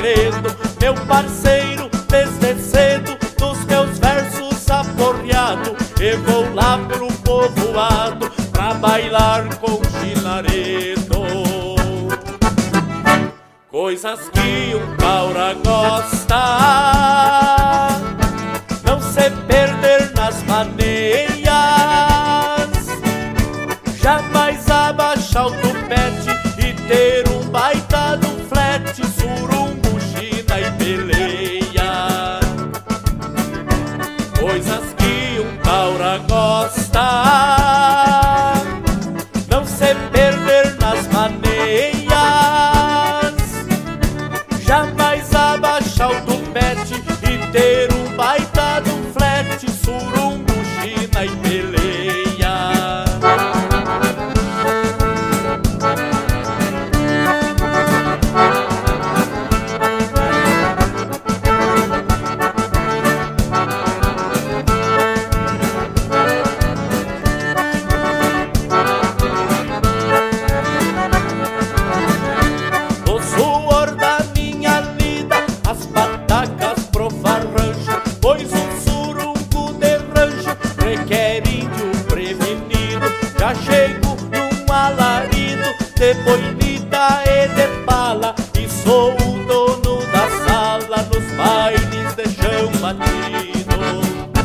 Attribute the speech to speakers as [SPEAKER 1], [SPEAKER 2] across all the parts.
[SPEAKER 1] segredo, meu parceiro, desde cedo, dos meus versos aporreado, e vou lá pro povoado pra bailar com chinaredo. Coisas que um caura gosta, não se perder nas maneiras, jamais abaixar o tupete e ter um baita do flete, surungo, china e peleia. Coisas que um caura gosta, não se perder nas maneiras, jamais abaixar o tupete e ter um baita do flete, surungo, china e peleia. Já chego num alarido de boinita e de pala, e sou o dono da sala nos bailes de chão batido.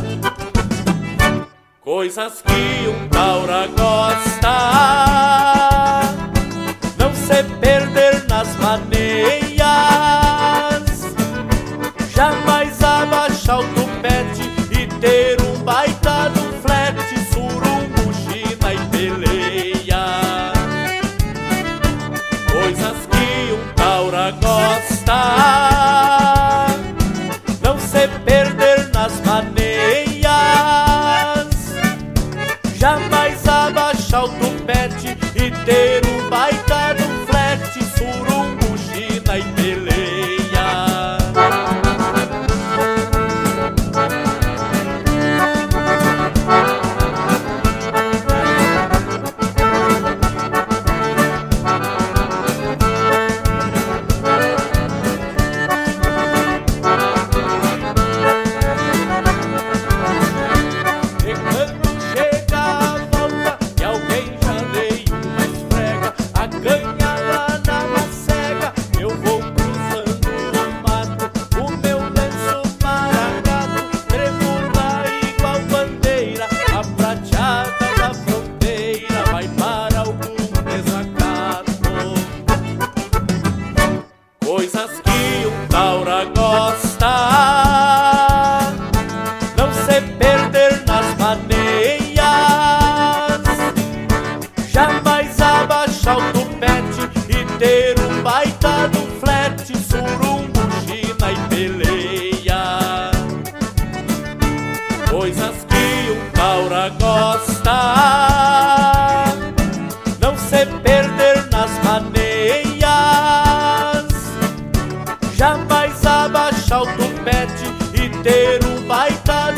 [SPEAKER 1] Coisas que um caura gosta, não se perder nas maneiras, jamais abaixar o tupete e ter um baita do flete, surungo, china e peleia. Coisas que um caura gosta, não se perder nas maneiras, jamais abaixar o tupete e ter um baita do flete, surungo, china e peleia. Coisas que um caura gosta, não se perder nas maneiras, jamais abaixar o tupete e ter um baita do flete, surungo, china e peleia. Coisas que um caura gosta, não se perder nas maneiras, jamais abaixar o tupete e ter um baita